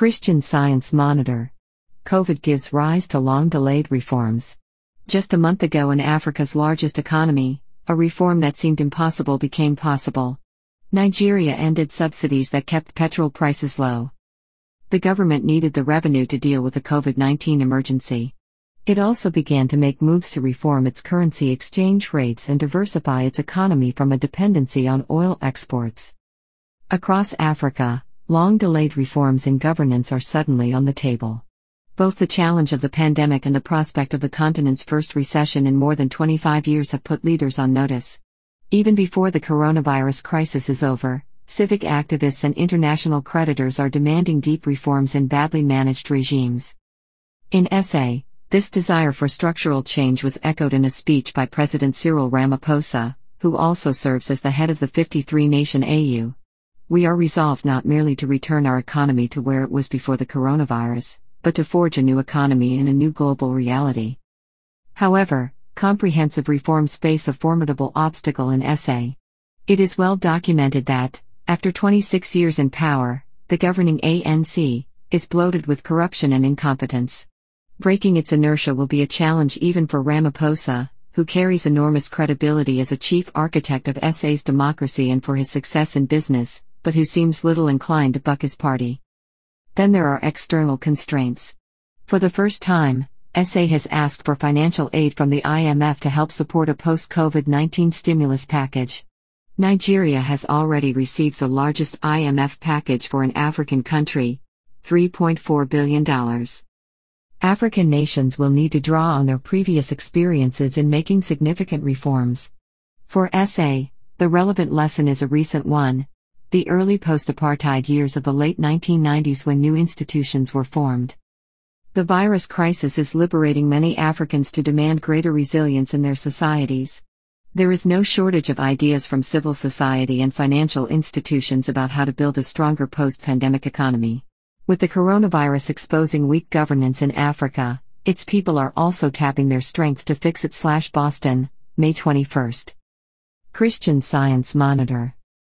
Christian Science Monitor. COVID gives rise to long-delayed reforms. Just a month ago, in Africa's largest economy, a reform that seemed impossible became possible. Nigeria ended subsidies that kept petrol prices low. The government needed the revenue to deal with the COVID-19 emergency. It also began to make moves to reform its currency exchange rates and diversify its economy from a dependency on oil exports. Across Africa, long-delayed reforms in governance are suddenly on the table. Both the challenge of the pandemic and the prospect of the continent's first recession in more than 25 years have put leaders on notice. Even before the coronavirus crisis is over, civic activists and international creditors are demanding deep reforms in badly managed regimes. In SA, this desire for structural change was echoed in a speech by President Cyril Ramaphosa, who also serves as the head of the 53-nation AU. We are resolved not merely to return our economy to where it was before the coronavirus, but to forge a new economy in a new global reality. However, comprehensive reforms face a formidable obstacle in SA. It is well documented that, after 26 years in power, the governing ANC is bloated with corruption and incompetence. Breaking its inertia will be a challenge even for Ramaphosa, who carries enormous credibility as a chief architect of SA's democracy and for his success in business, but who seems little inclined to buck his party. Then there are external constraints. For the first time, SA has asked for financial aid from the IMF to help support a post-COVID-19 stimulus package. Nigeria has already received the largest IMF package for an African country, $3.4 billion. African nations will need to draw on their previous experiences in making significant reforms. For SA, the relevant lesson is a recent one: the early post-apartheid years of the late 1990s, when new institutions were formed. The virus crisis is liberating many Africans to demand greater resilience in their societies. There is no shortage of ideas from civil society and financial institutions about how to build a stronger post-pandemic economy. With the coronavirus exposing weak governance in Africa, its people are also tapping their strength to fix it. Boston, May 21. Christian Science Monitor.